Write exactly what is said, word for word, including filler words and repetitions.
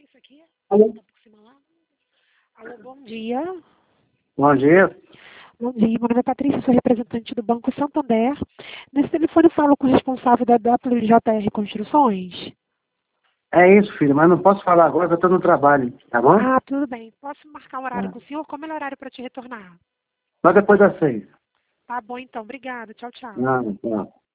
isso aqui? Alô? Tá por cima lá? Alô, bom dia. Bom dia. Bom dia, meu nome é Patrícia, sou representante do Banco Santander. Nesse telefone eu falo com o responsável da W J R Construções. É isso, filho, mas não posso falar agora, que eu estou no trabalho, tá bom? Ah, tudo bem. Posso marcar um horário Tá. com o senhor? Como é o horário para te retornar? Só depois das seis. Tá bom, então. Obrigada. Tchau, tchau. Não, não.